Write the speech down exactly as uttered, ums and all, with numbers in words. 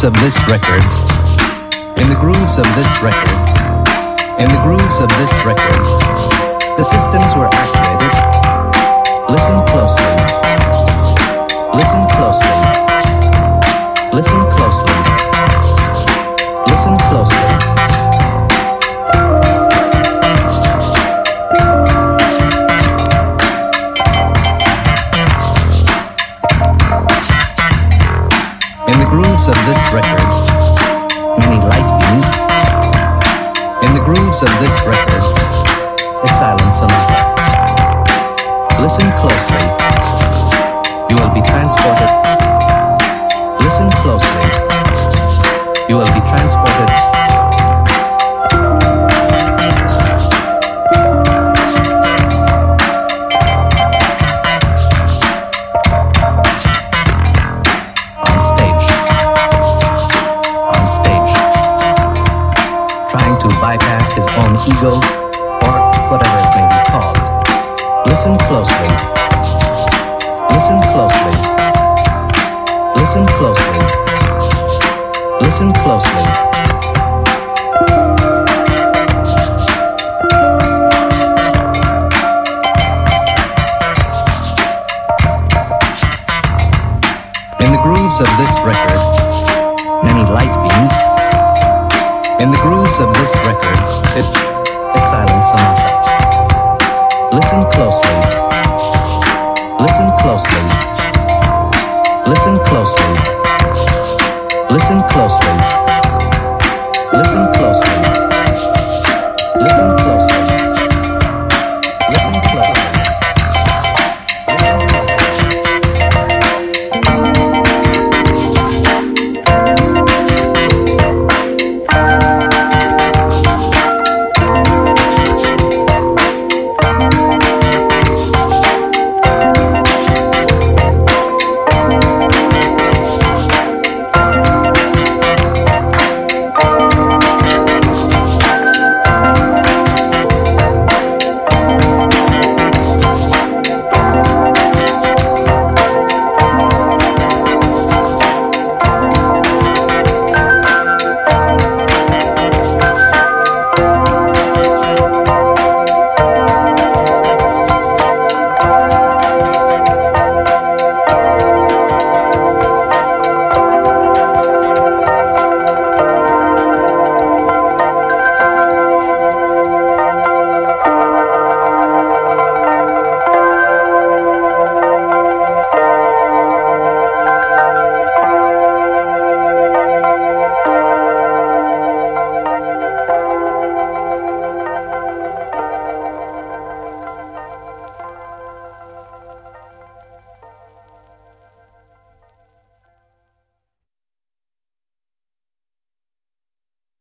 grooves of this record, in the grooves of this record, in the grooves of this record, the systems were activated. Listen closely. Listen closely. Listen closely. Listen closely. In the grooves of this record, many light beams. In the grooves of this record, a silent sonata. Listen closely. You will be transported. Listen closely. You will be transported. To bypass his own ego, or whatever it may be called. Listen closely. Listen closely. Listen closely. Listen closely. In the grooves of this record, many light beams. In the grooves of this record, it's a silent sonata. Listen closely. Listen closely. Listen closely. Listen closely. Listen closely. Listen closely.